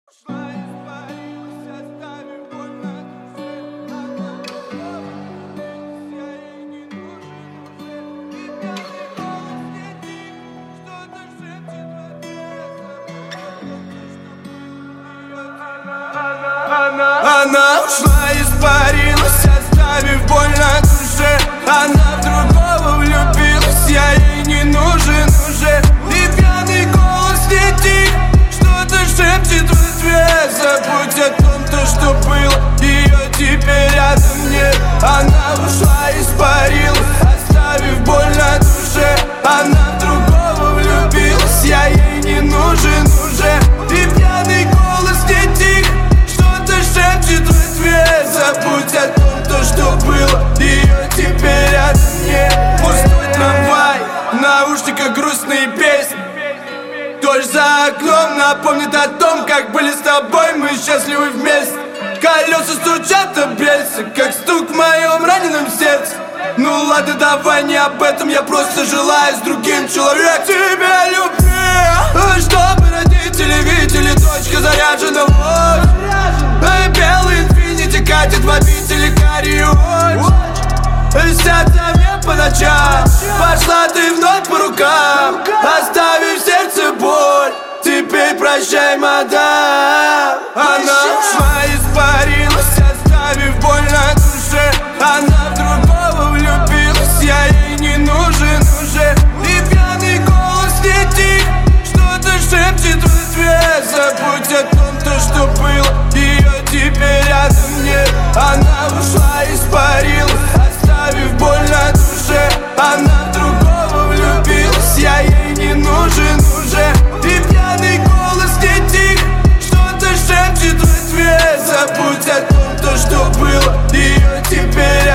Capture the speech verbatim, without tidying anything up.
Она ушла, испарилась, оставив боль на душе. Она в другого влюбилась, я ей не нужен уже. И пьяный голос летит, что-то шепчет в ответ. Забудь о том, то, что было, ее теперь рядом нет. Она ушла, испарилась, оставив боль на душе. Она в другого влюбилась, я ей не нужен уже. И пьяный голос летит, шепчет в ответ. Забудь о том, то, что было, ее теперь рядом нет. Пустой трамвай, в наушниках грустные песни. Дождь за окном напомнит о том, как были с тобой мы счастливы вместе. Колеса стучат об рельсы, как стук в моем раненом сердце. Ну ладно, давай не об этом, я просто желаю с другим человеком тебя любви. Чтобы родители видели, дочка заряжена в очи. Белый инфинити катит в обители карие очи. Снятся мне по ночам, пошла ты вновь по рукам, оставив в сердце боль. Теперь прощай, мадам. Она ушла, испарилась, оставив боль на душе. Она в другого влюбилась, я ей не нужен уже. И пьяный голос летит, что-то шепчет в ответ. Забудь о том, то, что было, ее теперь рядом нет. Она ушла, испарилась, оставив боль на душе. Она в другого влюбилась, я ей не нужен уже. И пьяный голос летит, что-то шепчет в ответ. Забудь о том, то, что было, ее теперь